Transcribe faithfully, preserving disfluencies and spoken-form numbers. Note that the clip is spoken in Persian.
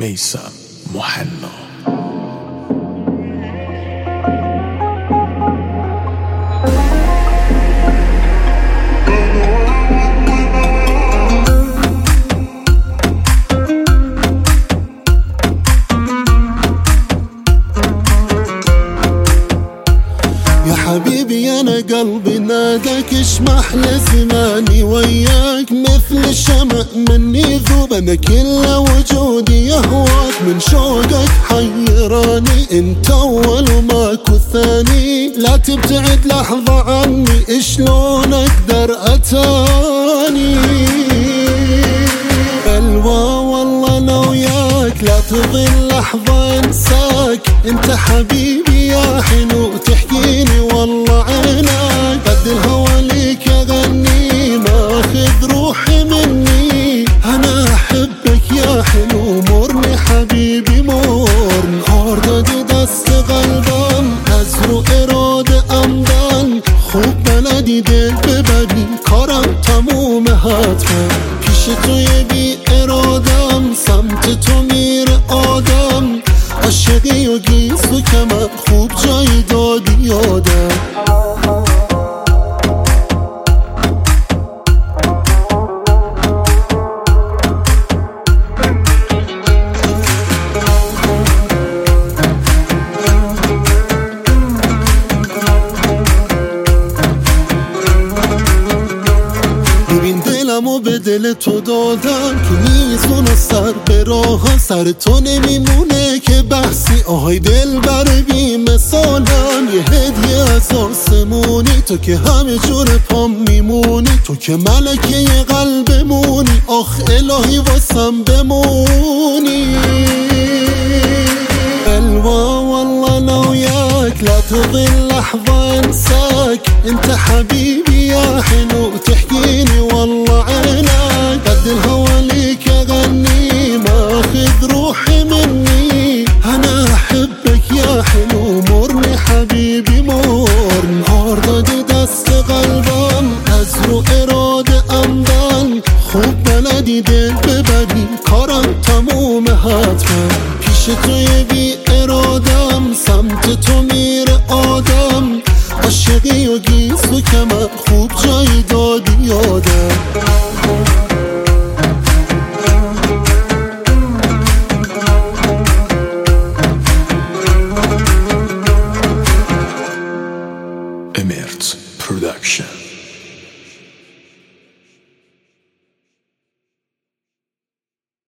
میثم مهنا. يا حبيبي أنا قلبي ناداك اشمح لزماني وياك مثل الشمع مني ذوب، أنا كل وجودي يهواك من شوقك حيراني، انت أول وماكو ثاني، لا تبتعد لحظة عني شلون أقدر أتاني. بلوى والله أنا وياك لا تظل لحظة انساك، انت حبيبي يا حلو تحكيني والله عناك، قد الهوى ليك اغني ماخذ روحي مني، انا احبك يا حلو مرني حبيبي مرني، هاردادي دست قلبم از رو اراده امدن، خوب بلدی دل ببری کارم تموم حتما، پیش توی بی ارادم سمت تو میره آدم، عاشقی و گیسو که من خوب جایی دادی یادم. ببین دلمو به دل تو دادم که میزونه سر به راه، سر تو نمیمونه که بحثی، آهای دل بر بی مثالم، یه هدیه از آسمونی، تو که همه جور پام میمونی، تو که ملکه یه قلبمونی، آخ الهی واسم بمونی. بلوى والله أنا وياك لا تظل لحظة انساك، انت حبيبي يا حلو تحكيني والله عناك، قد الهوى ليك اغني ماخذ روحي مني، انا احبك يا حلو مرني حبيبي مرني، هاردادي دست قلبم از رو اراده امدن، خوب بلدی دل ببری کارم تموم حتما، پیش توی بی ارادم سمت تو میره آدم، عاشقی و گیسو که من خوب جایی دادی یادم.